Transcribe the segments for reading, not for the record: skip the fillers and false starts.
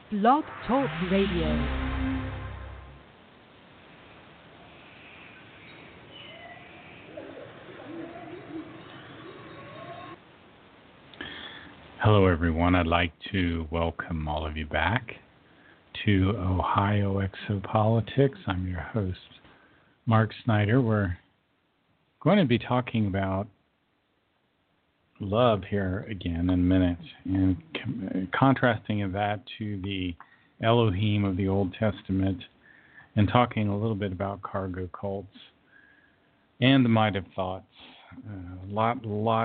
Blog Talk Radio. Hello, everyone. I'd like to welcome all of you back to Ohio Exopolitics. I'm your host, Mark Snyder. We're going to be talking about love here again in a minute and contrasting that to the Elohim of the Old Testament and talking a little bit about cargo cults and the might of thoughts. A lot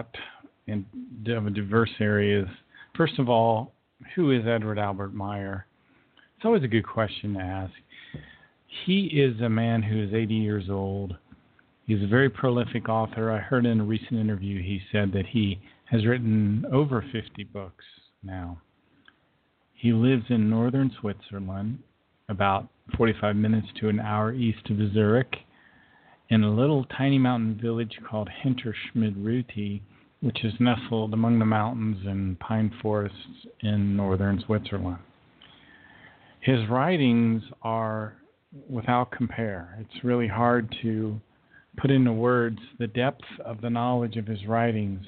of diverse areas. First of all, who is Edward Albert Meyer? It's always a good question to ask. He is a man who is 80 years old. He's a very prolific author. I heard in a recent interview he said that he has written over 50 books now. He lives in northern Switzerland, about 45 minutes to an hour east of Zurich, in a little tiny mountain village called Hinterschmid-Rüti, which is nestled among the mountains and pine forests in northern Switzerland. His writings are without compare. It's really hard to put into words the depth of the knowledge of his writings.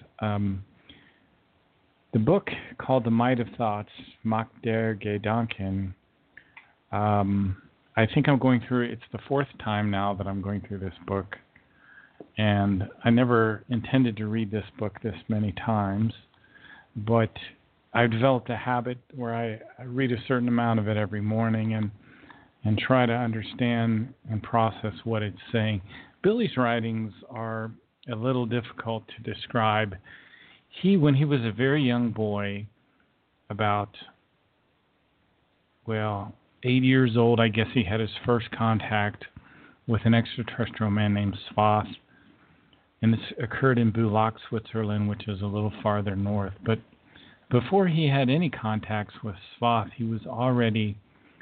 The book called The Might of Thoughts, Macht der Gedanken, I think I'm going through, it's the fourth time now that I'm going through this book. And I never intended to read this book this many times, but I've developed a habit where I read a certain amount of it every morning and try to understand and process what it's saying. Billy's writings are a little difficult to describe. When he was a very young boy, about, 8 years old, I guess he had his first contact with an extraterrestrial man named Swath. And this occurred in Bulak, Switzerland, which is a little farther north. But before he had any contacts with Swath, he was already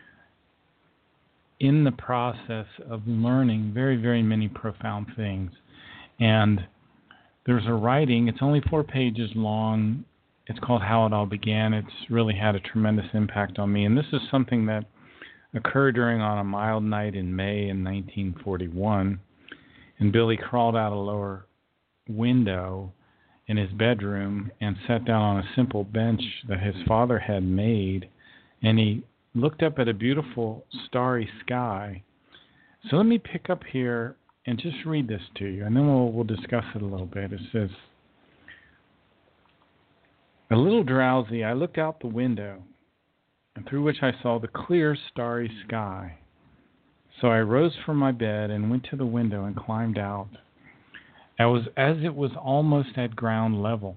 in the process of learning very, very many profound things. And there's a writing, it's only 4 pages long. It's called How It All Began. It's really had a tremendous impact on me. And this is something that occurred on a mild night in May in 1941. And Billy crawled out a lower window in his bedroom and sat down on a simple bench that his father had made. And he looked up at a beautiful starry sky. So let me pick up here and just read this to you, and then we'll discuss it a little bit. It says, a little drowsy, I looked out the window, and through which I saw the clear, starry sky. So I rose from my bed and went to the window and climbed out. As it was almost at ground level.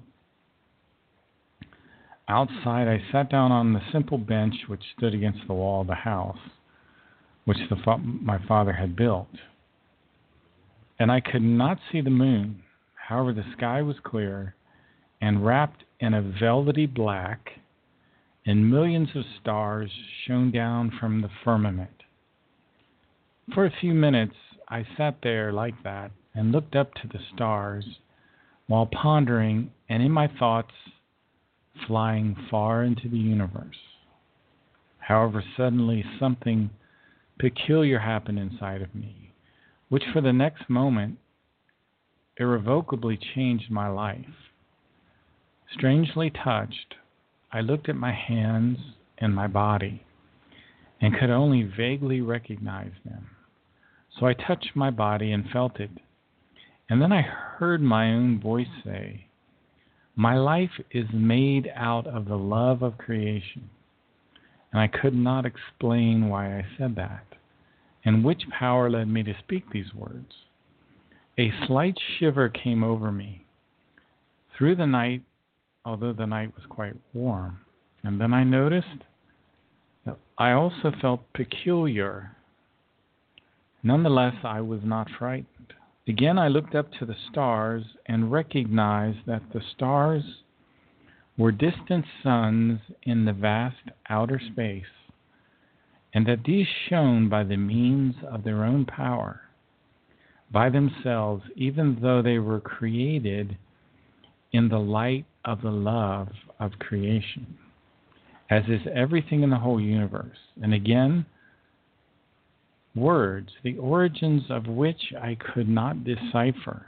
Outside, I sat down on the simple bench which stood against the wall of the house, which my father had built. And I could not see the moon. However, the sky was clear and wrapped in a velvety black, and millions of stars shone down from the firmament. For a few minutes, I sat there like that and looked up to the stars while pondering and in my thoughts flying far into the universe. However, suddenly something peculiar happened inside of me, which for the next moment irrevocably changed my life. Strangely touched, I looked at my hands and my body and could only vaguely recognize them. So I touched my body and felt it. And then I heard my own voice say, my life is made out of the love of creation. And I could not explain why I said that, and which power led me to speak these words. A slight shiver came over me through the night, although the night was quite warm. And then I noticed that I also felt peculiar. Nonetheless, I was not frightened. Again, I looked up to the stars and recognized that the stars were distant suns in the vast outer space, and that these shone by the means of their own power, by themselves, even though they were created in the light of the love of creation. as is everything in the whole universe. And again, words, the origins of which I could not decipher.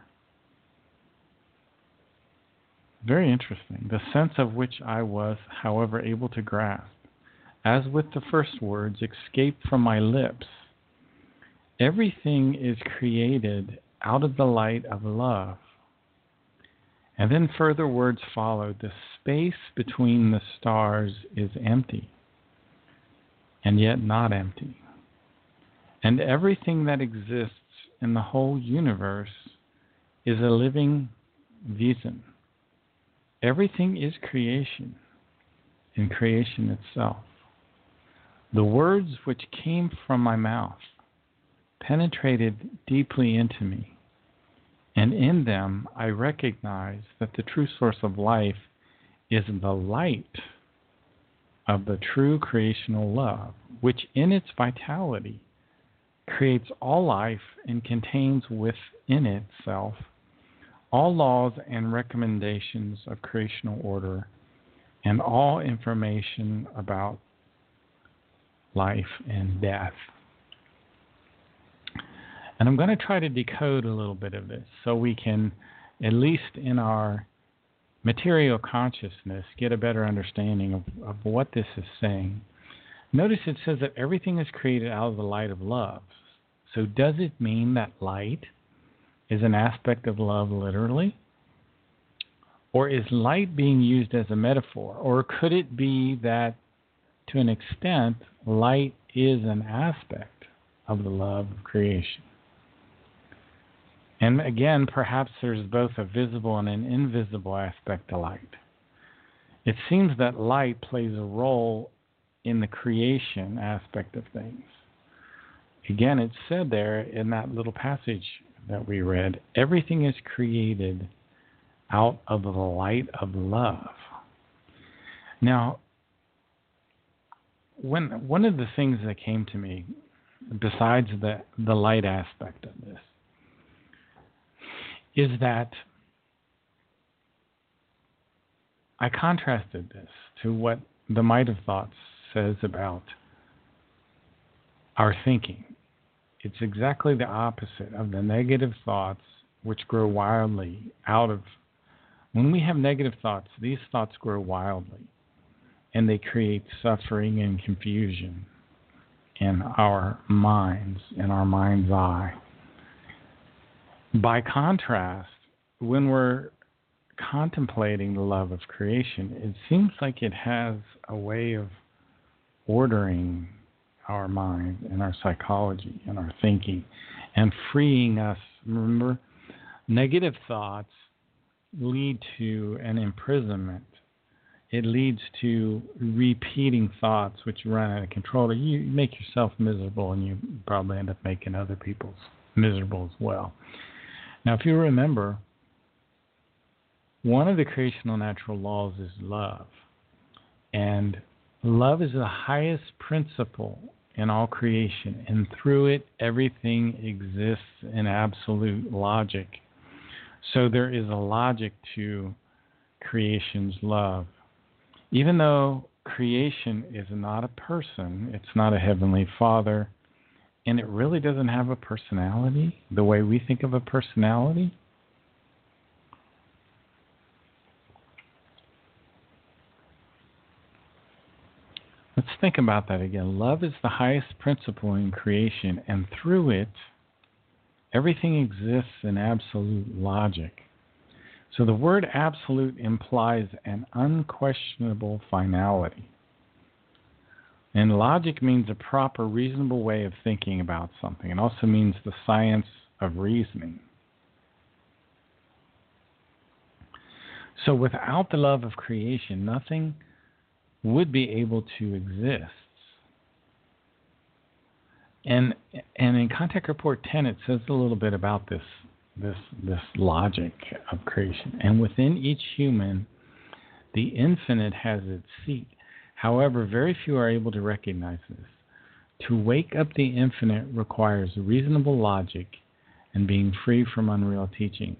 Very interesting. The sense of which I was, however, able to grasp, as with the first words, escaped from my lips. Everything is created out of the light of love. And then further words followed. The space between the stars is empty, and yet not empty. And everything that exists in the whole universe is a living Wesen. Everything is creation, and creation itself. The words which came from my mouth penetrated deeply into me, and in them I recognized that the true source of life is the light of the true creational love, which in its vitality creates all life and contains within itself all laws and recommendations of creational order and all information about life and death. And I'm going to try to decode a little bit of this so we can, at least in our material consciousness, get a better understanding of what this is saying. Notice it says that everything is created out of the light of love. So does it mean that light is an aspect of love literally? Or is light being used as a metaphor? Or could it be that, to an extent, light is an aspect of the love of creation? And again, perhaps there's both a visible and an invisible aspect to light. It seems that light plays a role in the creation aspect of things. Again, it's said there in that little passage that we read, everything is created out of the light of love. Now, one of the things that came to me, besides the light aspect of this, is that I contrasted this to what the Might of Thoughts says about our thinking. It's exactly the opposite of the negative thoughts which grow wildly out of... When we have negative thoughts, these thoughts grow wildly, and they create suffering and confusion in our minds, in our mind's eye. By contrast, when we're contemplating the love of creation, it seems like it has a way of ordering our mind and our psychology and our thinking and freeing us. Remember, negative thoughts lead to an imprisonment. It leads to repeating thoughts which run out of control. You make yourself miserable, and you probably end up making other people miserable as well. Now, if you remember, one of the creational natural laws is love. And love is the highest principle in all creation. And through it, everything exists in absolute logic. So there is a logic to creation's love. Even though creation is not a person, it's not a heavenly Father, and it really doesn't have a personality the way we think of a personality. Let's think about that again. Love is the highest principle in creation, and through it, everything exists in absolute logic. So the word absolute implies an unquestionable finality. And logic means a proper, reasonable way of thinking about something. It also means the science of reasoning. So without the love of creation, nothing would be able to exist. And in Contact Report 10, it says a little bit about this logic of creation. And within each human, the infinite has its seat. However, very few are able to recognize this. To wake up the infinite requires reasonable logic and being free from unreal teachings.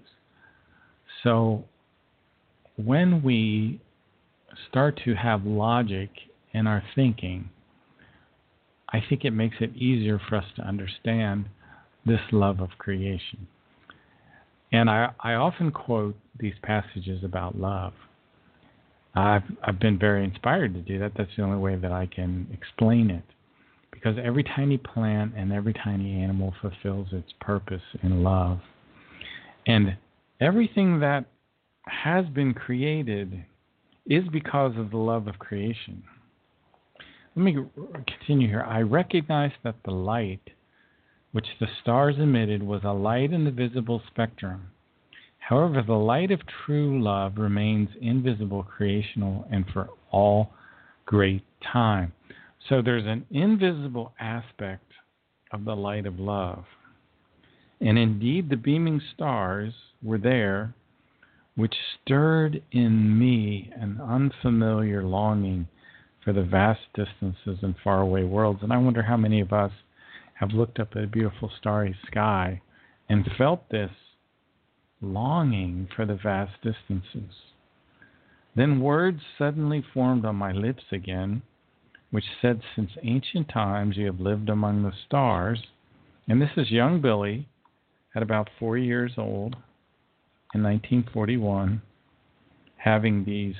So when we start to have logic and our thinking, I think it makes it easier for us to understand this love of creation. And I often quote these passages about love. I've been very inspired to do that. That's the only way that I can explain it. Because every tiny plant and every tiny animal fulfills its purpose in love. And everything that has been created is because of the love of creation. Let me continue here. I recognize that the light which the stars emitted was a light in the visible spectrum. However, the light of true love remains invisible, creational, and for all great time. So there's an invisible aspect of the light of love. And indeed, the beaming stars were there, which stirred in me an unfamiliar longing for the vast distances and faraway worlds. And I wonder how many of us have looked up at a beautiful starry sky and felt this longing for the vast distances. Then words suddenly formed on my lips again, which said, since ancient times you have lived among the stars. And this is young Billy at about 4 years old in 1941, having these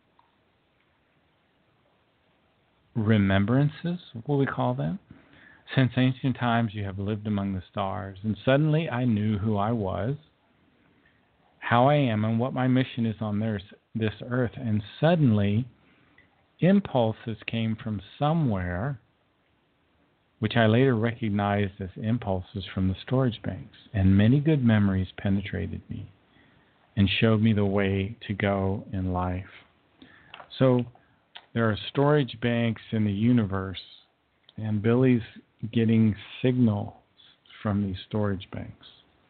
remembrances, what will we call them? Since ancient times you have lived among the stars. And suddenly I knew who I was, how I am, and what my mission is on this earth. And suddenly impulses came from somewhere, which I later recognized as impulses from the storage banks. And many good memories penetrated me and showed me the way to go in life. So there are storage banks in the universe, and Billy's getting signals from these storage banks.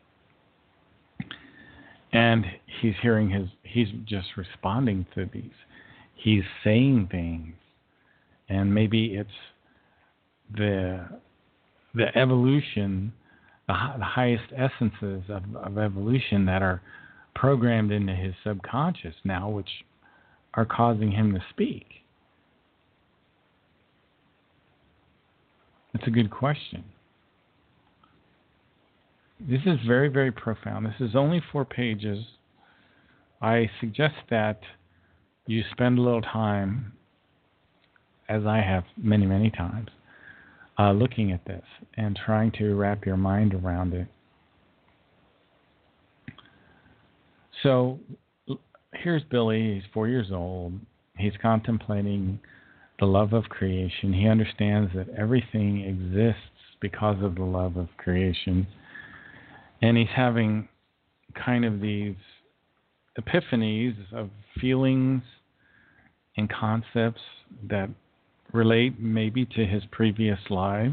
And he's just responding to these. He's saying things, and maybe it's the evolution, the highest essences of evolution that are programmed into his subconscious now, which are causing him to speak. It's a good question. This is very, very profound. This is only 4 pages. I suggest that you spend a little time, as I have many, many times, looking at this and trying to wrap your mind around it. So here's Billy. He's 4 years old. He's contemplating the love of creation. He understands that everything exists because of the love of creation. And he's having kind of these epiphanies of feelings and concepts that relate maybe to his previous lives.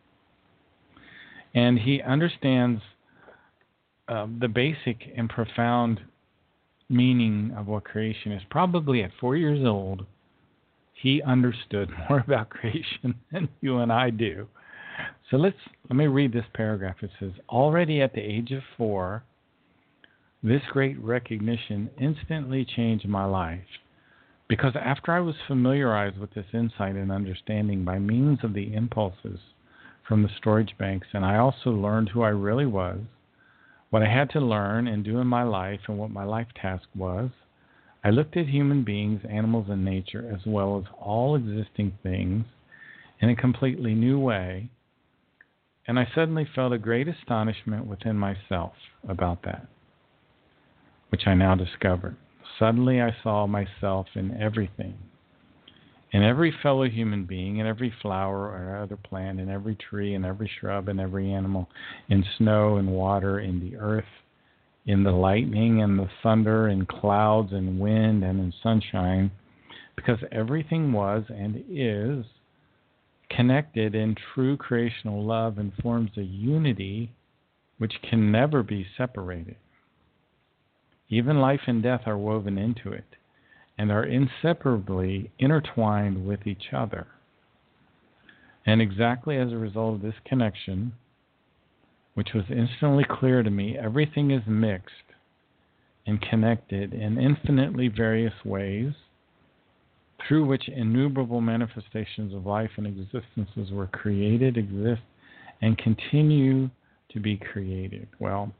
And he understands the basic and profound meaning of what creation is. Probably at 4 years old, he understood more about creation than you and I do. So let me read this paragraph. It says, already at the age of 4, this great recognition instantly changed my life, because after I was familiarized with this insight and understanding by means of the impulses from the storage banks, and I also learned who I really was, what I had to learn and do in my life, and what my life task was, I looked at human beings, animals, and nature, as well as all existing things, in a completely new way, and I suddenly felt a great astonishment within myself about that, which I now discovered. Suddenly I saw myself in everything, in every fellow human being, in every flower or other plant, in every tree, in every shrub, in every animal, in snow and water, in the earth, in the lightning and the thunder, in clouds and wind and in sunshine, because everything was and is connected in true creational love and forms a unity which can never be separated. Even life and death are woven into it and are inseparably intertwined with each other. And exactly as a result of this connection, which was instantly clear to me, everything is mixed and connected in infinitely various ways, through which innumerable manifestations of life and existences were created, exist, and continue to be created. Well,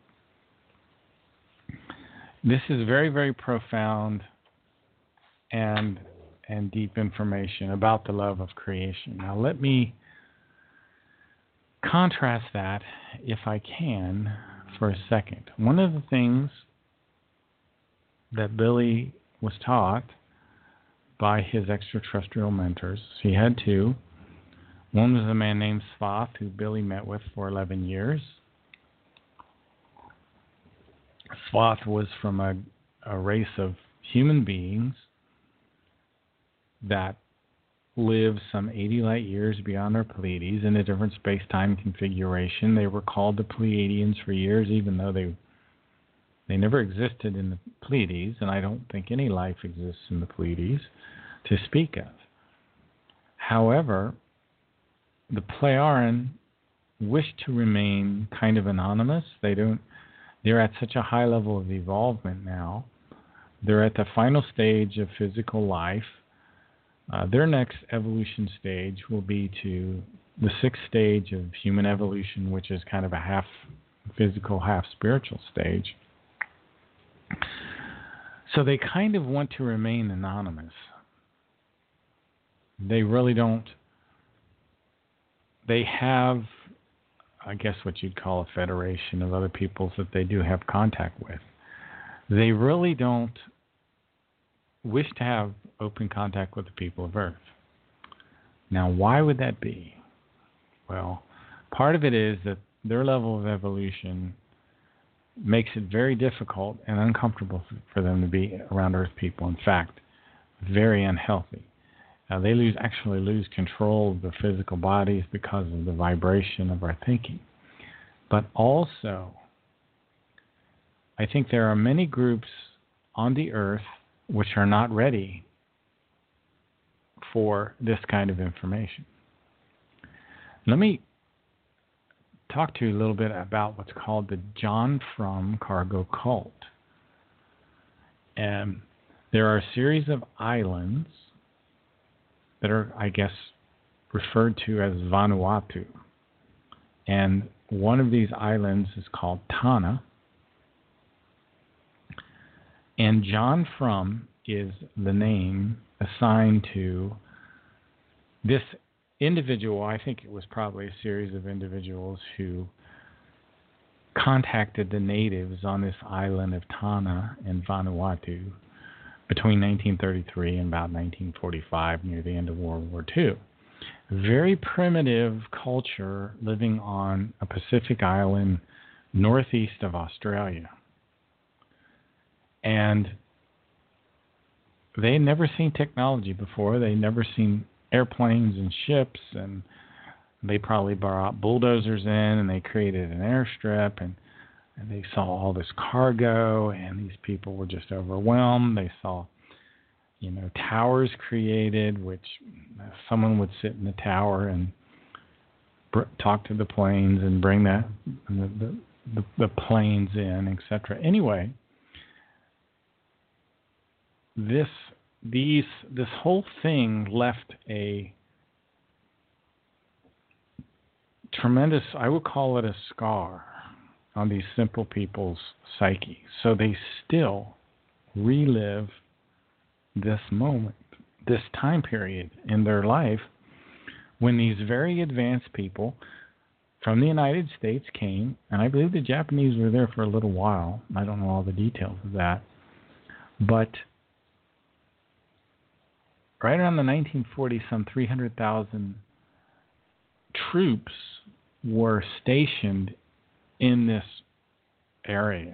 this is very, very profound and deep information about the love of creation. Now, let me contrast that, if I can, for a second. One of the things that Billy was taught by his extraterrestrial mentors, he had two. One was a man named Svath, who Billy met with for 11 years. Svath was from a race of human beings that live some 80 light years beyond our Pleiades in a different space-time configuration. They were called the Pleiadians for years, even though they never existed in the Pleiades, and I don't think any life exists in the Pleiades to speak of. However, the Plejaren wish to remain kind of anonymous. They're at such a high level of evolvement now. They're at the final stage of physical life. Their next evolution stage will be to the sixth stage of human evolution, which is kind of a half physical, half spiritual stage. So they kind of want to remain anonymous. They really don't. They have, I guess, what you'd call a federation of other peoples that they do have contact with. They really don't wish to have open contact with the people of Earth. Now, why would that be? Well, part of it is that their level of evolution makes it very difficult and uncomfortable for them to be around Earth people. In fact, very unhealthy. They actually lose control of their physical bodies because of the vibration of our thinking. But also, I think there are many groups on the Earth which are not ready for this kind of information. Let me talk to you a little bit about what's called the John Frum Cargo Cult. And there are a series of islands that are, I guess, referred to as Vanuatu. And one of these islands is called Tanna. And John Frum is the name assigned to this individual. I think it was probably a series of individuals who contacted the natives on this island of Tanna in Vanuatu between 1933 and about 1945, near the end of World War II. A very primitive culture living on a Pacific island northeast of Australia. And they had never seen technology before. They'd never seen airplanes and ships, and they probably brought bulldozers in, and they created an airstrip, and they saw all this cargo, and these people were just overwhelmed. They saw, towers created, which someone would sit in the tower and talk to the planes and bring the planes in, etc. Anyway, this whole thing left a tremendous, I would call it a scar on these simple people's psyche. So they still relive this moment, this time period in their life when these very advanced people from the United States came, and I believe the Japanese were there for a little while. I don't know all the details of that. But right around the 1940s, some 300,000 troops were stationed in this area.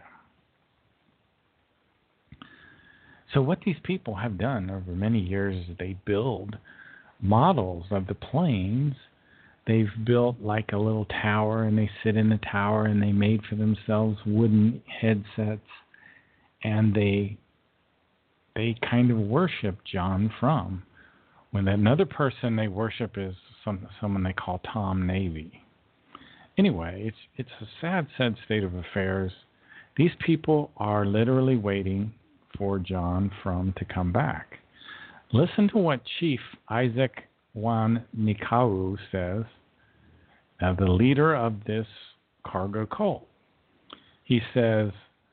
So what these people have done over many years is they build models of the planes. They've built like a little tower, and they sit in the tower, and they made for themselves wooden headsets, and they kind of worship John Frum. When another person they worship is someone they call Tom Navy. Anyway, it's a sad state of affairs. These people are literally waiting for John Frum to come back. Listen to what Chief Isaac Wan Nikau says, the leader of this cargo cult. He says,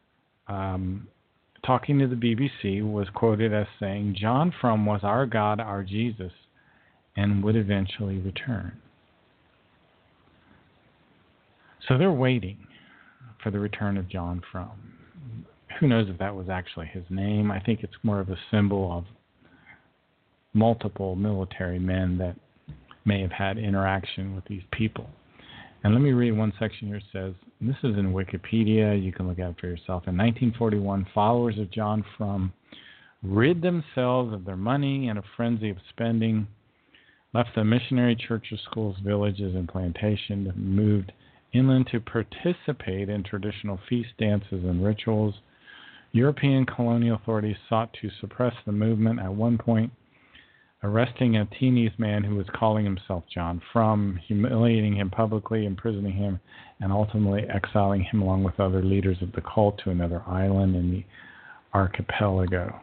talking to the BBC, was quoted as saying, John Frum was our God, our Jesus, and would eventually return. So they're waiting for the return of John Frum. Who knows if that was actually his name? I think it's more of a symbol of multiple military men that may have had interaction with these people. And let me read one section here. It says, and this is in Wikipedia, you can look at it for yourself. In 1941, followers of John Frum rid themselves of their money in a frenzy of spending, left the missionary churches, schools, villages, and plantations, and moved inland to participate in traditional feast dances and rituals. European colonial authorities sought to suppress the movement, at one point arresting a Chinese man who was calling himself John Frum, humiliating him publicly, imprisoning him, and ultimately exiling him along with other leaders of the cult to another island in the archipelago.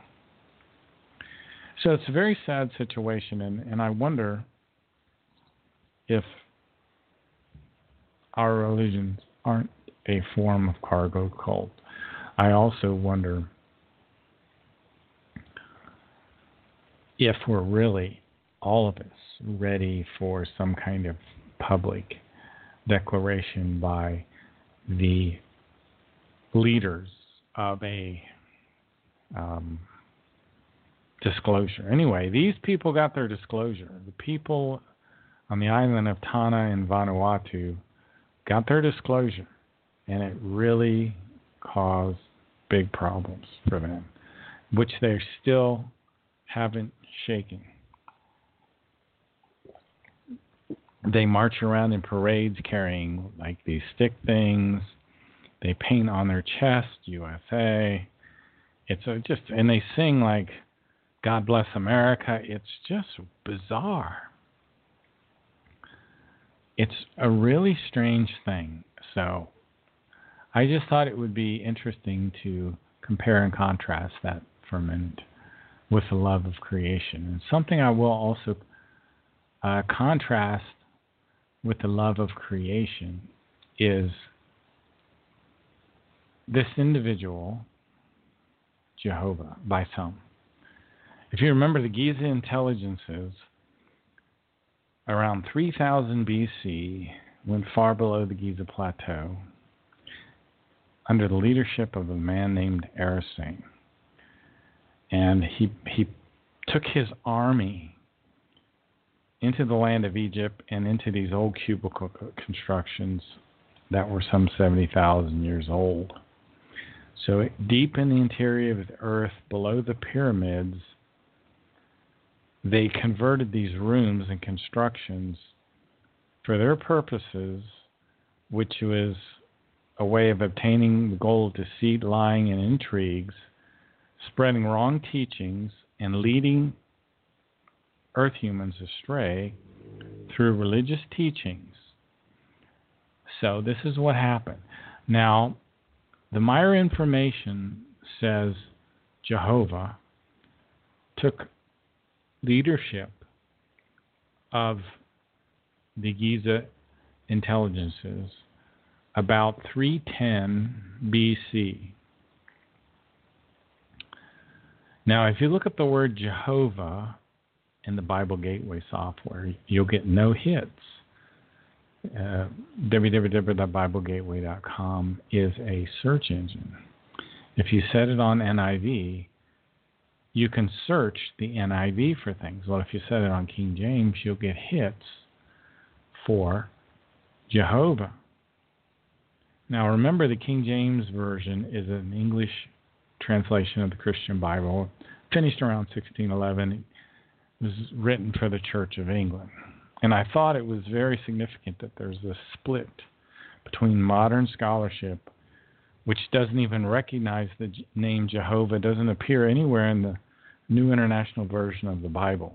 So it's a very sad situation, and I wonder if our religions aren't a form of cargo cult. I also wonder if we're really, all of us, ready for some kind of public declaration by the leaders of a disclosure. Anyway, these people got their disclosure. The people on the island of Tanna in Vanuatu got their disclosure, and it really caused big problems for them, which they still haven't shaken. They march around in parades carrying like these stick things. They paint on their chest USA. It's just, and they sing like God Bless America. It's just bizarre. It's a really strange thing. So I just thought it would be interesting to compare and contrast that for a minute with the love of creation. And something I will also contrast with the love of creation is this individual, Jehovah, by some. If you remember, the Giza intelligences around 3000 BC went far below the Giza Plateau under the leadership of a man named Arisane. And he took his army into the land of Egypt and into these old cubicle constructions that were some 70,000 years old. So deep in the interior of the earth, below the pyramids, they converted these rooms and constructions for their purposes, which was a way of obtaining the goal of deceit, lying, and intrigues, spreading wrong teachings, and leading earth humans astray through religious teachings. So this is what happened. Now, the Meyer information says Jehovah took leadership of the Giza intelligences about 310 BC. Now, if you look up the word Jehovah in the Bible Gateway software, you'll get no hits. www.biblegateway.com is a search engine. If you set it on NIV, you can search the NIV for things. Well, if you set it on King James, you'll get hits for Jehovah. Now, remember, the King James Version is an English translation of the Christian Bible, finished around 1611. It was written for the Church of England. And I thought it was very significant that there's this split between modern scholarship, which doesn't even recognize the name Jehovah, doesn't appear anywhere in the New International Version of the Bible.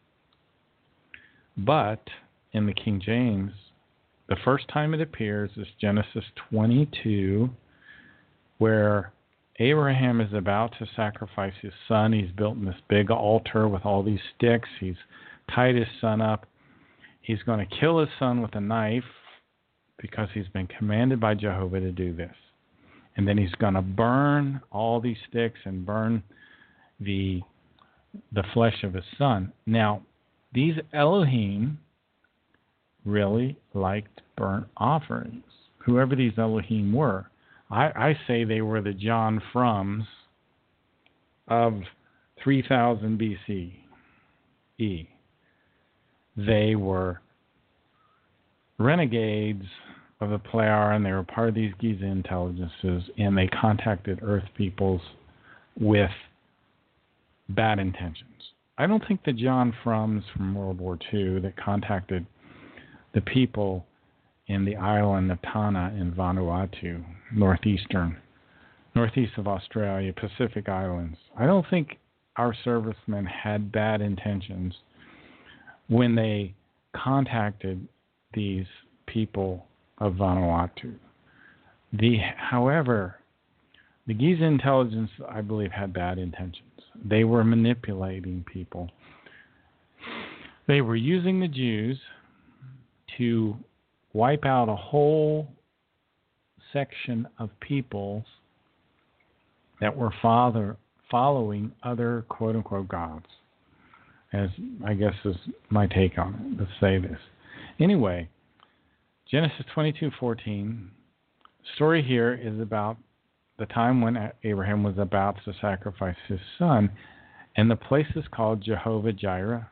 But in the King James, the first time it appears is Genesis 22, where Abraham is about to sacrifice his son. He's built this big altar with all these sticks. He's tied his son up. He's going to kill his son with a knife because he's been commanded by Jehovah to do this. And then he's going to burn all these sticks and burn the flesh of his son. Now, these Elohim really liked burnt offerings, whoever these Elohim were. I say they were the John Frums of 3000 BCE. They were renegades of the Pleiar, and they were part of these Giza intelligences, and they contacted Earth peoples with bad intentions. I don't think the John Frums from World War II that contacted the people in the island of Tanna in Vanuatu, northeast of Australia, Pacific Islands. I don't think our servicemen had bad intentions when they contacted these people of Vanuatu. However, the Giza intelligence, I believe, had bad intentions. They were manipulating people. They were using the Jews to wipe out a whole section of peoples that were following other quote-unquote gods, as I guess is my take on it. Let's say this. Anyway, Genesis 22:14. The story here is about the time when Abraham was about to sacrifice his son, and the place is called Jehovah-Jireh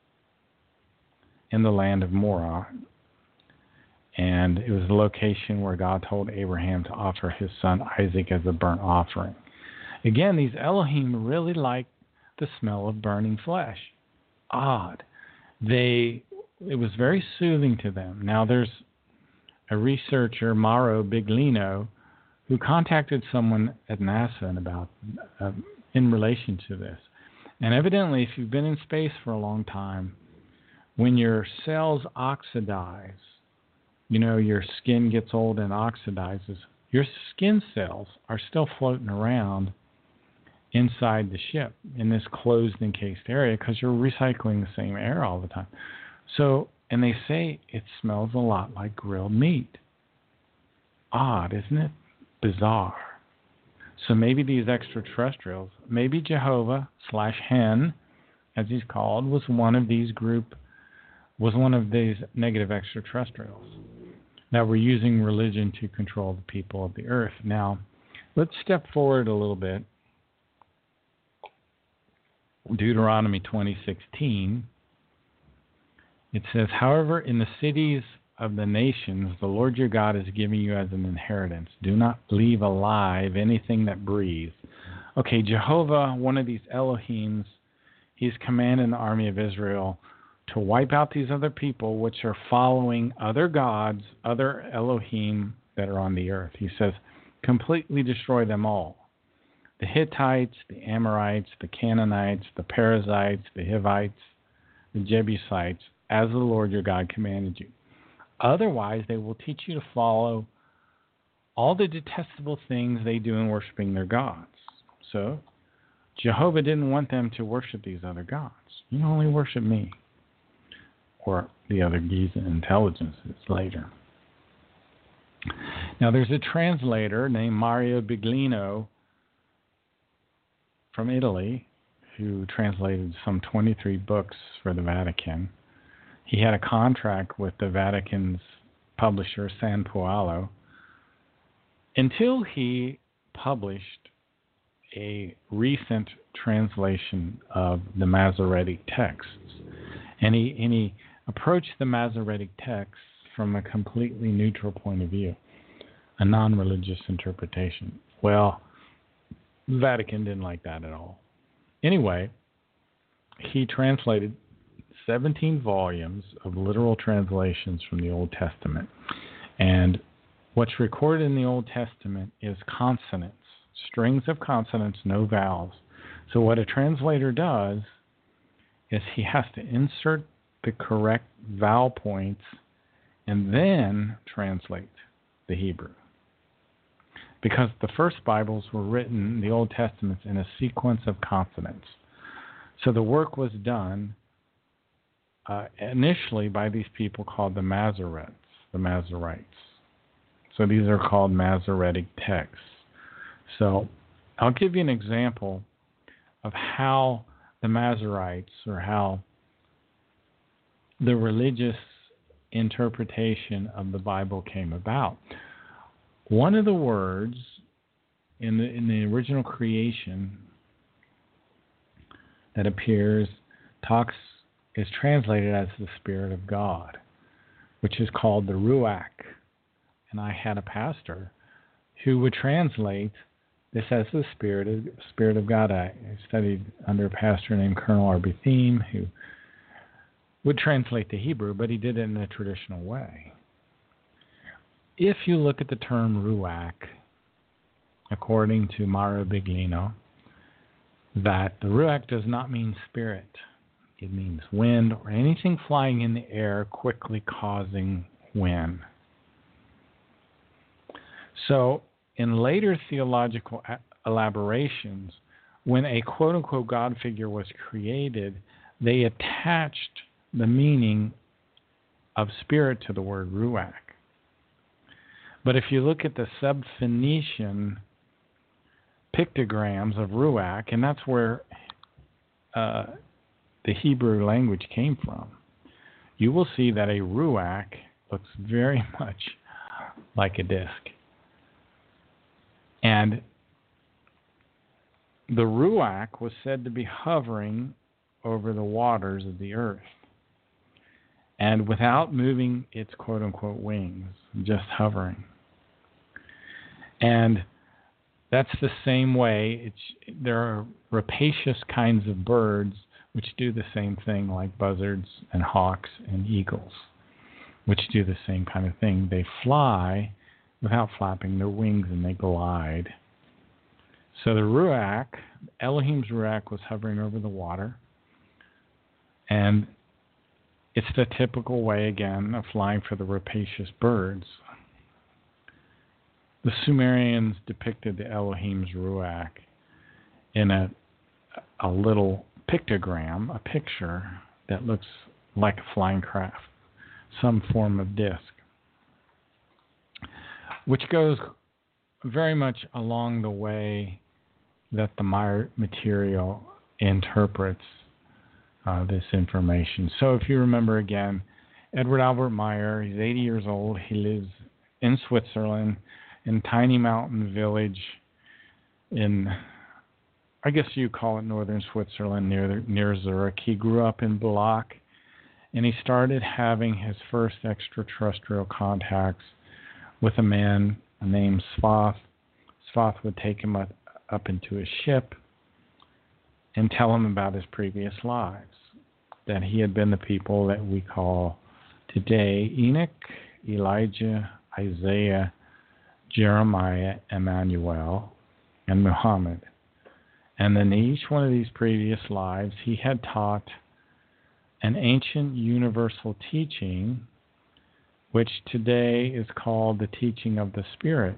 in the land of Morah. And it was the location where God told Abraham to offer his son Isaac as a burnt offering. Again, these Elohim really liked the smell of burning flesh. Odd. It was very soothing to them. Now, there's a researcher, Mauro Biglino, who contacted someone at NASA in relation to this. And evidently, if you've been in space for a long time, when your cells oxidize, your skin gets old and oxidizes, your skin cells are still floating around inside the ship in this closed, encased area because you're recycling the same air all the time. So, and they say it smells a lot like grilled meat. Odd, isn't it? Bizarre. So maybe these extraterrestrials, maybe Jehovah/Hen, as he's called, was one of these negative extraterrestrials that were using religion to control the people of the earth. Now, let's step forward a little bit. Deuteronomy 20:16. It says, "However, in the cities of the nations, the Lord your God is giving you as an inheritance. Do not leave alive anything that breathes." Okay, Jehovah, one of these Elohims, he's commanding the army of Israel to wipe out these other people which are following other gods, other Elohim that are on the earth. He says, completely destroy them all. The Hittites, the Amorites, the Canaanites, the Perizzites, the Hivites, the Jebusites, as the Lord your God commanded you. Otherwise, they will teach you to follow all the detestable things they do in worshiping their gods. So, Jehovah didn't want them to worship these other gods. You only worship me. Or the other Giza intelligences later. Now, there's a translator named Mario Biglino from Italy who translated some 23 books for the Vatican. He had a contract with the Vatican's publisher, San Paolo, until he published a recent translation of the Masoretic texts. And he approached the Masoretic texts from a completely neutral point of view, a non-religious interpretation. Well, the Vatican didn't like that at all. Anyway, he translated 17 volumes of literal translations from the Old Testament. And what's recorded in the Old Testament is consonants, strings of consonants, no vowels. So what a translator does is he has to insert the correct vowel points and then translate the Hebrew. because the first Bibles were written, the Old Testaments, in a sequence of consonants. So the work was done initially by these people called the Masoretes. So these are called Masoretic texts. So I'll give you an example of how the Masoretes, or how the religious interpretation of the Bible came about. One of the words in the original creation that appears is translated as the Spirit of God, which is called the Ruach. And I had a pastor who would translate this as the Spirit of God. I studied under a pastor named Colonel R.B. Thiem, who would translate the Hebrew, but he did it in a traditional way. If you look at the term Ruach, according to Mauro Biglino, that the Ruach does not mean spirit. It means wind, or anything flying in the air quickly causing wind. So in later theological elaborations, when a quote-unquote God figure was created, they attached the meaning of spirit to the word Ruach. But if you look at the sub-Phoenician pictograms of Ruach, and that's where the Hebrew language came from, you will see that a Ruach looks very much like a disc. And the Ruach was said to be hovering over the waters of the earth, and without moving its quote-unquote wings, just hovering. And that's the same way. There are rapacious kinds of birds which do the same thing, like buzzards and hawks and eagles, which do the same kind of thing. They fly without flapping their wings, and they glide. So the Ruach, Elohim's Ruach, was hovering over the water, and it's the typical way, again, of flying for the rapacious birds. The Sumerians depicted the Elohim's Ruach in a little pictogram, a picture that looks like a flying craft, some form of disc, which goes very much along the way that the Meyer material interprets this information. So if you remember again, Edward Albert Meyer, he's 80 years old. He lives in Switzerland, in a tiny mountain village in, I guess you call it northern Switzerland, near Zurich. He grew up in Block, and he started having his first extraterrestrial contacts with a man named Svath. Svath would take him up into his ship and tell him about his previous lives, that he had been the people that we call today Enoch, Elijah, Isaiah, Jeremiah, Emmanuel, and Muhammad. And in each one of these previous lives, he had taught an ancient universal teaching, which today is called the teaching of the Spirit.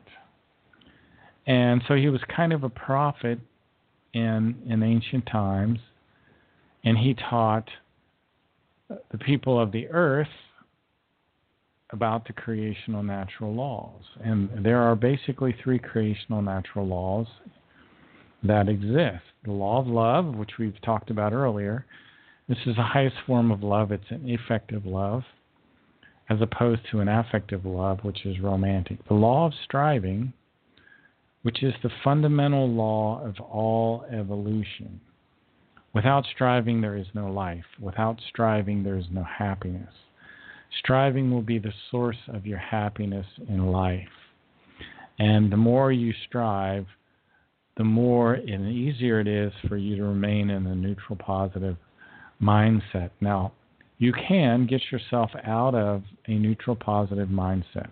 And so he was kind of a prophet in ancient times, and he taught the people of the earth about the creational natural laws. And there are basically three creational natural laws that exist. The law of love, which we've talked about earlier. This is the highest form of love. It's an effective love, as opposed to an affective love, which is romantic. The law of striving, which is the fundamental law of all evolution. Without striving, there is no life. Without striving, there is no happiness. Striving will be the source of your happiness in life. And the more you strive, the more and easier it is for you to remain in a neutral positive mindset. Now, you can get yourself out of a neutral positive mindset.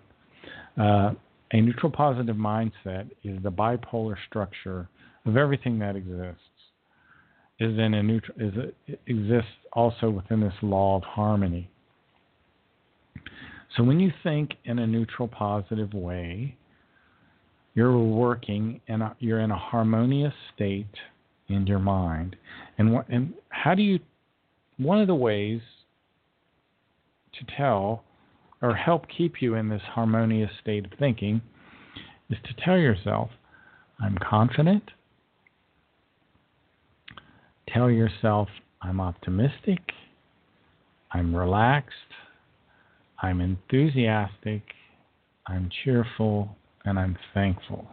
A neutral positive mindset is the bipolar structure of everything that exists. It exists also within this law of harmony. So when you think in a neutral positive way, you're working and you're in a harmonious state in your mind. And how do you? One of the ways to tell or help keep you in this harmonious state of thinking is to tell yourself, I'm confident. Tell yourself, I'm optimistic. I'm relaxed. I'm enthusiastic. I'm cheerful. And I'm thankful.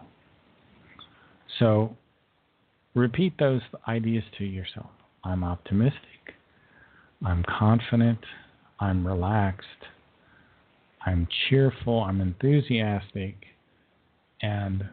So repeat those ideas to yourself. I'm optimistic. I'm confident. I'm relaxed. I'm cheerful. I'm enthusiastic. And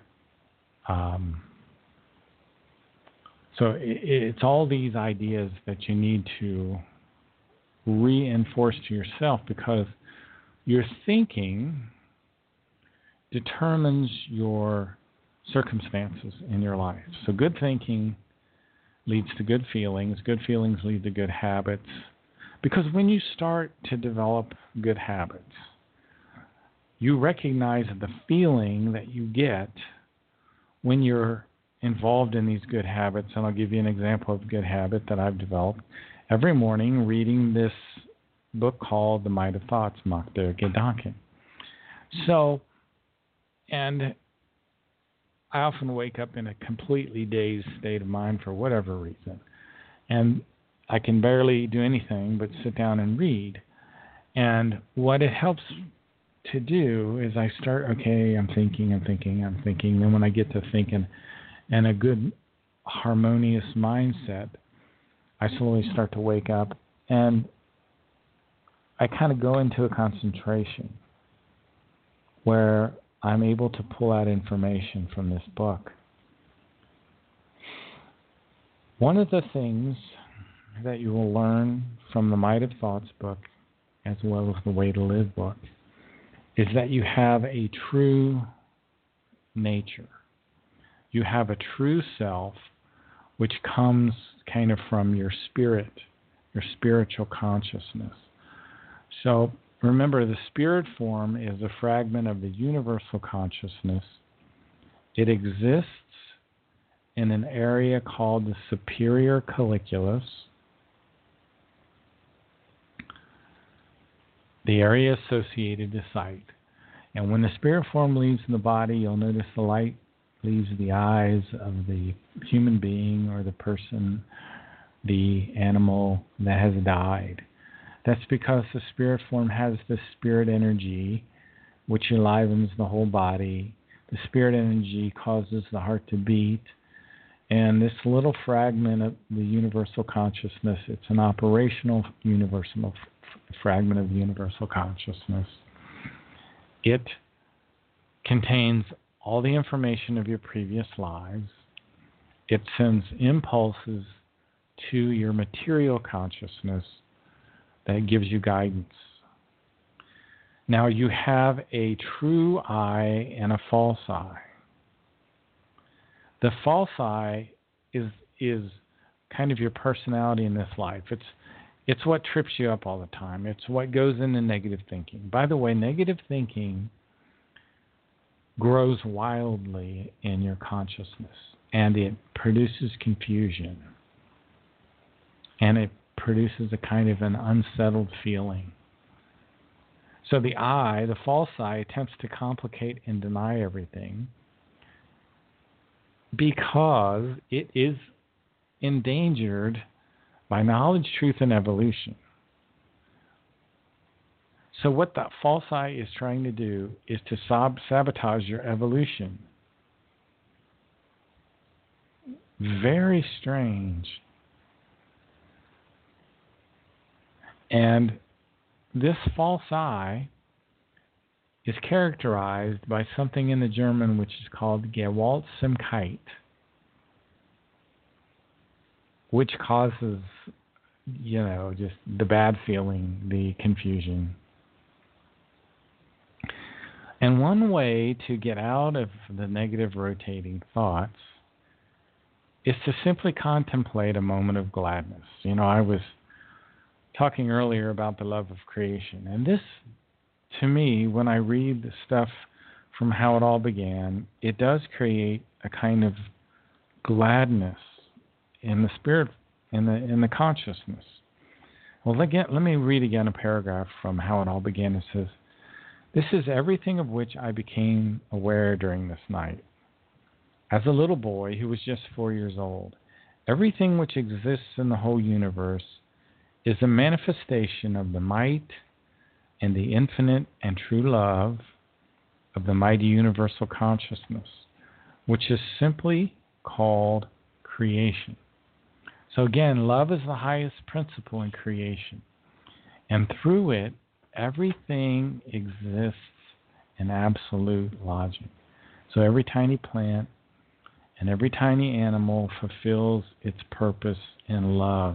so it's all these ideas that you need to reinforce to yourself, because your thinking determines your circumstances in your life. So good thinking leads to good feelings. Good feelings lead to good habits. Because when you start to develop good habits, you recognize the feeling that you get when you're involved in these good habits. And I'll give you an example of a good habit that I've developed. Every morning, reading this book called The Might of Thoughts, Macht der Gedanken. So, and I often wake up in a completely dazed state of mind for whatever reason. And I can barely do anything but sit down and read. And what it helps to do is I start, okay, I'm thinking. Then when I get to thinking and a good harmonious mindset, I slowly start to wake up and I kind of go into a concentration where I'm able to pull out information from this book. One of the things that you will learn from the Might of Thoughts book, as well as the Way to Live book, is that you have a true nature. You have a true self, which comes kind of from your spirit, your spiritual consciousness. So remember, the spirit form is a fragment of the universal consciousness. It exists in an area called the superior colliculus, the area associated to sight. And when the spirit form leaves the body, you'll notice the light leaves the eyes of the human being or the person, the animal that has died. That's because the spirit form has the spirit energy, which enlivens the whole body. The spirit energy causes the heart to beat. And this little fragment of the universal consciousness, it's an operational universal fragment of the universal consciousness. It contains all the information of your previous lives. It sends impulses to your material consciousness that gives you guidance. Now you have a true I and a false I. The false I is kind of your personality in this life. It's what trips you up all the time. It's what goes into negative thinking. By the way, negative thinking grows wildly in your consciousness, and it produces confusion, and it produces a kind of an unsettled feeling. So the I, the false I, attempts to complicate and deny everything because it is endangered by knowledge, truth, and evolution. So what that false I is trying to do is to sabotage your evolution. Very strange. And this false I is characterized by something in the German which is called Gewaltsamkeit, which causes, just the bad feeling, the confusion. And one way to get out of the negative rotating thoughts is to simply contemplate a moment of gladness. I was talking earlier about the love of creation. And this, to me, when I read the stuff from how it all began, it does create a kind of gladness in the spirit, in the consciousness. Well, let me read again a paragraph from How It All Began. It says, "This is everything of which I became aware during this night. As a little boy who was just 4 years old, everything which exists in the whole universe is a manifestation of the might and the infinite and true love of the mighty universal consciousness, which is simply called creation." So again, love is the highest principle in creation. And through it, everything exists in absolute logic. So every tiny plant and every tiny animal fulfills its purpose in love.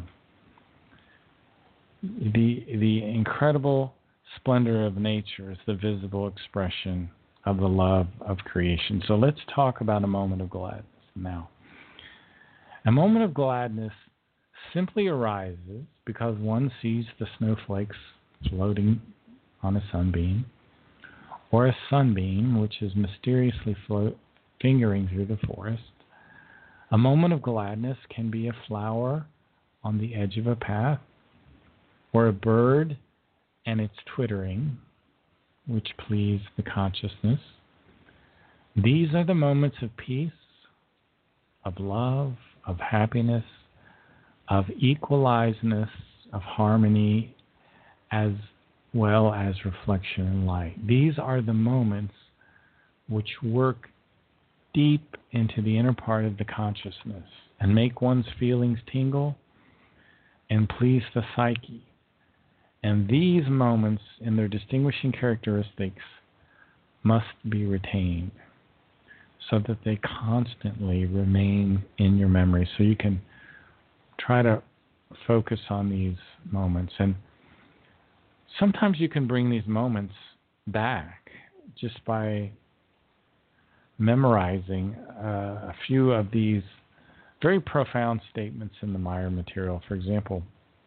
The incredible splendor of nature is the visible expression of the love of creation. So let's talk about a moment of gladness now. A moment of gladness simply arises because one sees the snowflakes floating on a sunbeam, or a sunbeam which is mysteriously fingering through the forest. A moment of gladness can be a flower on the edge of a path, or a bird and its twittering, which please the consciousness. These are the moments of peace, of love, of happiness, of equalizedness, of harmony, as well as reflection and light. These are the moments which work deep into the inner part of the consciousness and make one's feelings tingle and please the psyche. And these moments, in their distinguishing characteristics, must be retained so that they constantly remain in your memory. So you can try to focus on these moments. And sometimes you can bring these moments back just by memorizing a few of these very profound statements in the Meyer material. For example,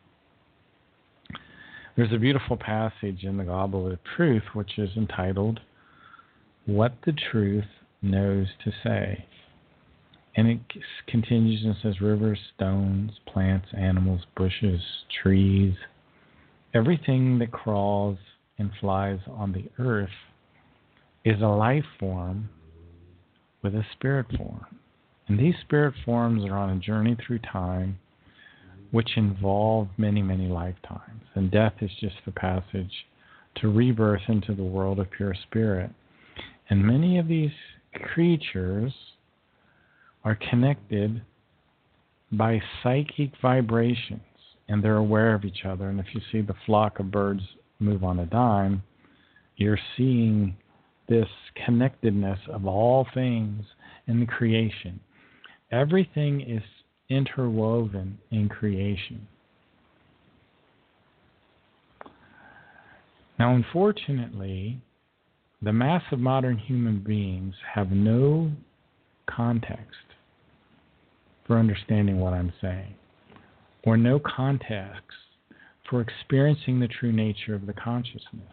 there's a beautiful passage in the Goblet of Truth which is entitled, "What the Truth Knows to Say." And it continues and says, "Rivers, stones, plants, animals, bushes, trees, everything that crawls and flies on the earth is a life form with a spirit form. And these spirit forms are on a journey through time which involve many, many lifetimes. And death is just the passage to rebirth into the world of pure spirit. And many of these creatures are connected by psychic vibrations, and they're aware of each other. And if you see the flock of birds move on a dime, you're seeing this connectedness of all things in the creation. Everything is interwoven in creation. Now, unfortunately, the mass of modern human beings have no context for understanding what I'm saying, or no context for experiencing the true nature of the consciousness.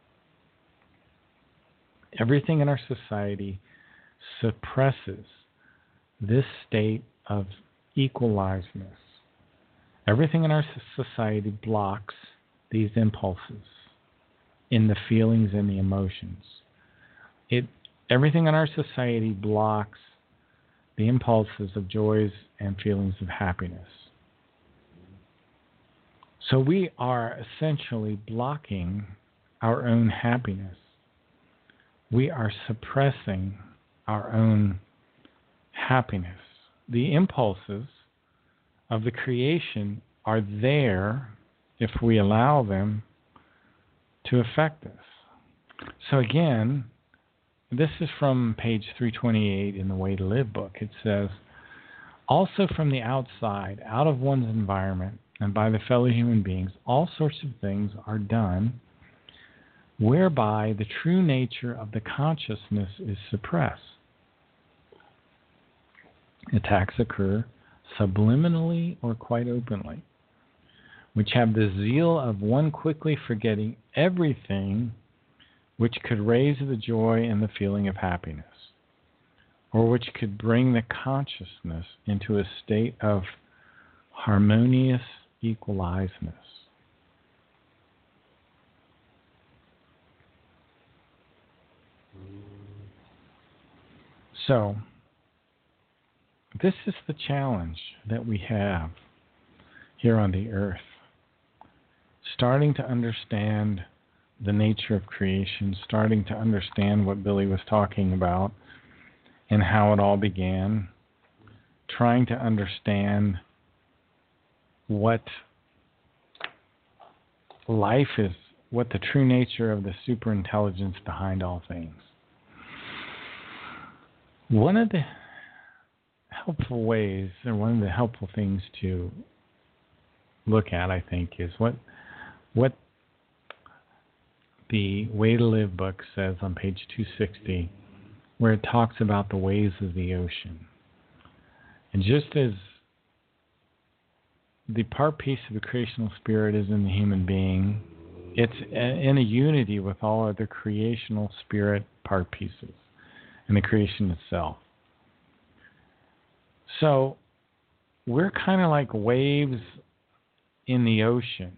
Everything in our society suppresses this state of equalizedness. Everything in our society blocks these impulses in the feelings and the emotions. Everything in our society blocks the impulses of joys and feelings of happiness. So we are essentially blocking our own happiness. We are suppressing our own happiness. The impulses of the creation are there if we allow them to affect us. So again, this is from page 328 in the Way to Live book. It says, "Also from the outside, out of one's environment, and by the fellow human beings, all sorts of things are done whereby the true nature of the consciousness is suppressed. Attacks occur subliminally or quite openly, which have the zeal of one quickly forgetting everything which could raise the joy and the feeling of happiness, or which could bring the consciousness into a state of harmonious equalizeness. So, this is the challenge that we have here on the earth. Starting to understand the nature of creation, starting to understand what Billy was talking about and how it all began, trying to understand what life is, what the true nature of the superintelligence behind all things. One of the helpful ways, or one of the helpful things to look at, I think, is what the Way to Live book says on page 260, where it talks about the waves of the ocean. And just as the part piece of the creational spirit is in the human being, it's in a unity with all other creational spirit part pieces and the creation itself. So we're kind of like waves in the ocean.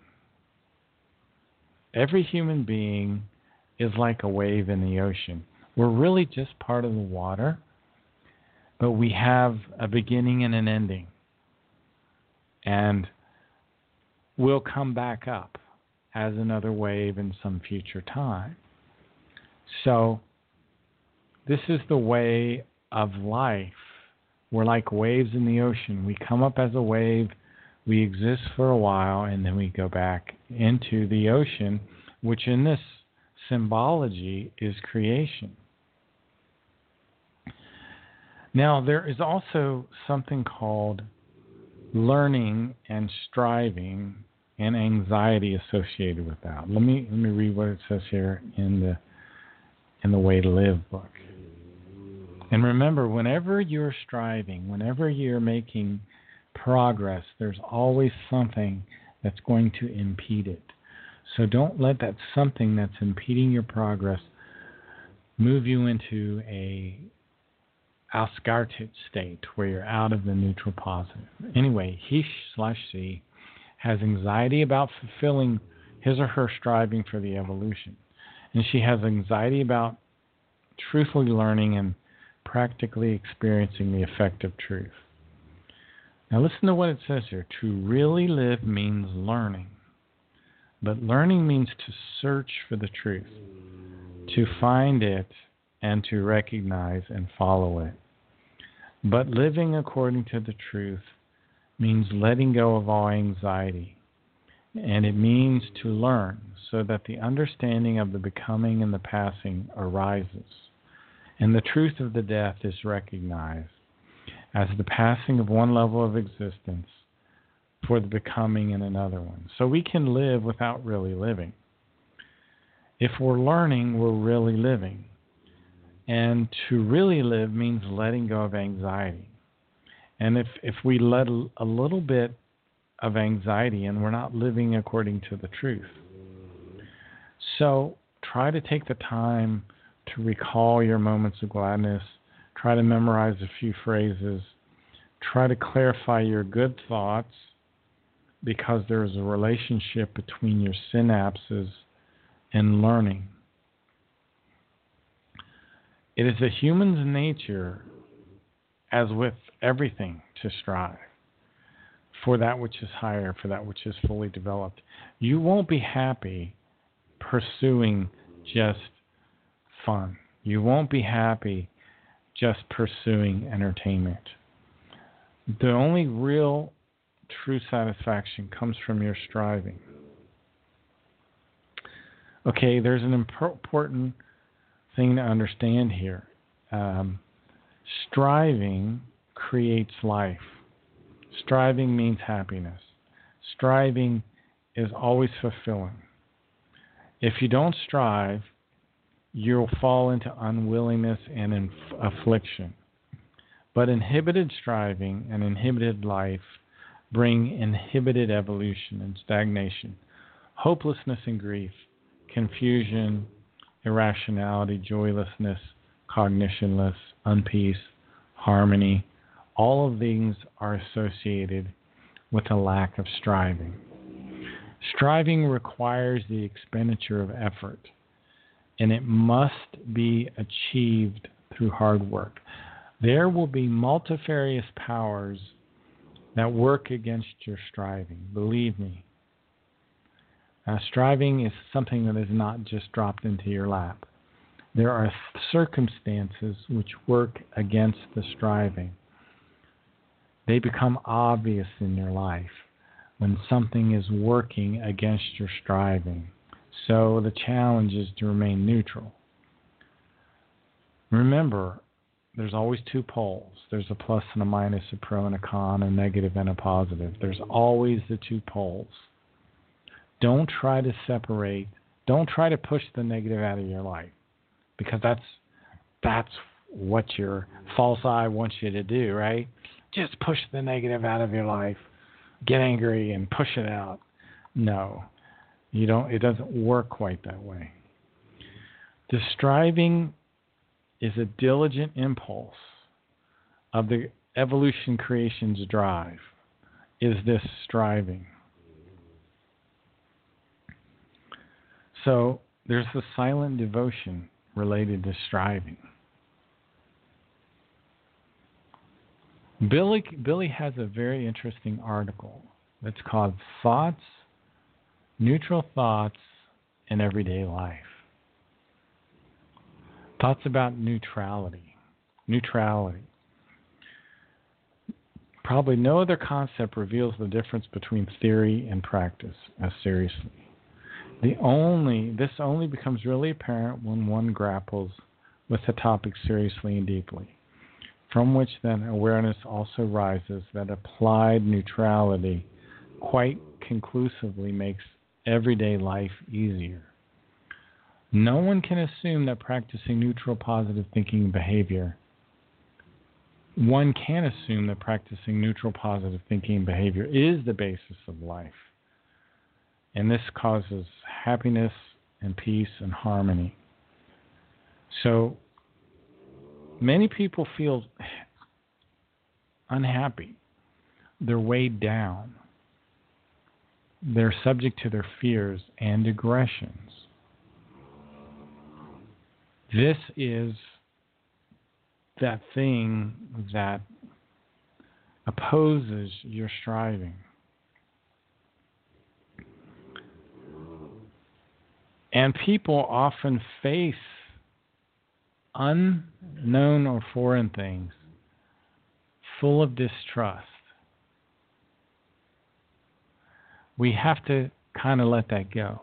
Every human being is like a wave in the ocean. We're really just part of the water, but we have a beginning and an ending. And we'll come back up as another wave in some future time. So this is the way of life. We're like waves in the ocean. We come up as a wave, we exist for a while, and then we go back into the ocean, which in this symbology is creation. Now, there is also something called learning and striving and anxiety associated with that. Let me read what it says here in the Way to Live book. And remember, whenever you're striving, whenever you're making progress, there's always something that's going to impede it. So don't let that something that's impeding your progress move you into a ausgartet state where you're out of the neutral positive. Anyway, he/she has anxiety about fulfilling his or her striving for the evolution. And she has anxiety about truthfully learning and practically experiencing the effect of truth. Now listen to what it says here. To really live means learning. But learning means to search for the truth, to find it and to recognize and follow it. But living according to the truth means letting go of all anxiety. And it means to learn so that the understanding of the becoming and the passing arises. And the truth of the death is recognized as the passing of one level of existence for the becoming in another one. So we can live without really living. If we're learning, we're really living. And to really live means letting go of anxiety. And if we let a little bit of anxiety in, we're not living according to the truth. So try to take the time to recall your moments of gladness. Try to memorize a few phrases. Try to clarify your good thoughts, because there is a relationship between your synapses and learning. It is a human's nature, as with everything, to strive for that which is higher, for that which is fully developed. You won't be happy pursuing just fun. You won't be happy just pursuing entertainment. The only real true satisfaction comes from your striving. Okay, there's an important thing to understand here. Striving creates life. Striving means happiness. Striving is always fulfilling. If you don't strive, you'll fall into unwillingness and affliction. But inhibited striving and inhibited life bring inhibited evolution and stagnation, hopelessness and grief, confusion, irrationality, joylessness, cognitionless, unpeace, harmony. All of these are associated with a lack of striving. Striving requires the expenditure of effort, and it must be achieved through hard work. There will be multifarious powers that work against your striving. Believe me. Striving is something that is not just dropped into your lap. There are circumstances which work against the striving. They become obvious in your life when something is working against your striving. So the challenge is to remain neutral. Remember, there's always two poles. There's a plus and a minus, a pro and a con, a negative and a positive. There's always the two poles. Don't try to separate. Don't try to push the negative out of your life, because that's what your false eye wants you to do, right? Just push the negative out of your life. Get angry and push it out. No, you don't. It doesn't work quite that way. The striving is a diligent impulse of the evolution creation's drive. Is this striving? So there's the silent devotion related to striving. Billy has a very interesting article that's called Thoughts, Neutral Thoughts in Everyday Life. Thoughts about neutrality. Neutrality. Probably no other concept reveals the difference between theory and practice as seriously. This only becomes really apparent when one grapples with the topic seriously and deeply, from which then awareness also rises that applied neutrality quite conclusively makes everyday life easier. No one can assume that practicing neutral positive thinking and behavior. One can assume that practicing neutral positive thinking and behavior is the basis of life. And this causes happiness and peace and harmony. So many people feel unhappy. They're weighed down. They're subject to their fears and aggressions. This is that thing that opposes your striving. And people often face unknown or foreign things full of distrust. We have to kind of let that go.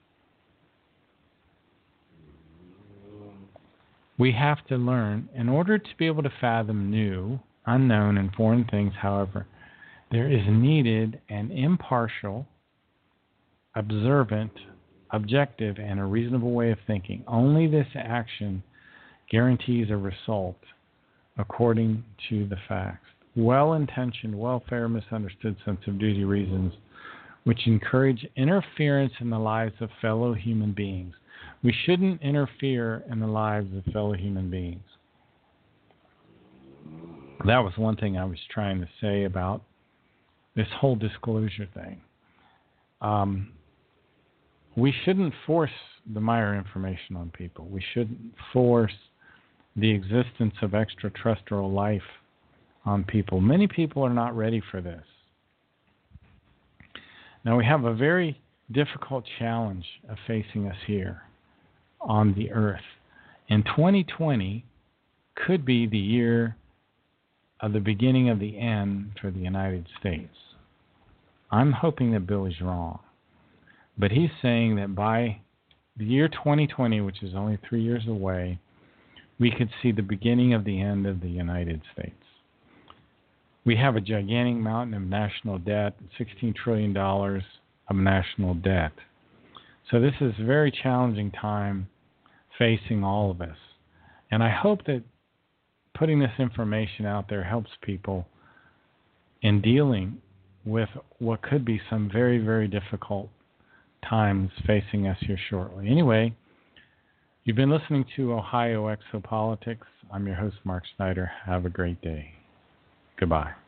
We have to learn, in order to be able to fathom new, unknown, and foreign things, however, there is needed an impartial, observant, objective, and a reasonable way of thinking. Only this action guarantees a result according to the facts. Well-intentioned, welfare, misunderstood sense of duty reasons which encourage interference in the lives of fellow human beings. We shouldn't interfere in the lives of fellow human beings. That was one thing I was trying to say about this whole disclosure thing. We shouldn't force the Meyer information on people. We shouldn't force the existence of extraterrestrial life on people. Many people are not ready for this. Now, we have a very difficult challenge facing us here on the Earth. And 2020 could be the year of the beginning of the end for the United States. I'm hoping that Billy's wrong. But he's saying that by the year 2020, which is only 3 years away, we could see the beginning of the end of the United States. We have a gigantic mountain of national debt, $16 trillion of national debt. So this is a very challenging time facing all of us. And I hope that putting this information out there helps people in dealing with what could be some very, very difficult times facing us here shortly. Anyway, You've been listening to Ohio Exopolitics. I'm your host, Mark Snyder. Have a great day. Goodbye.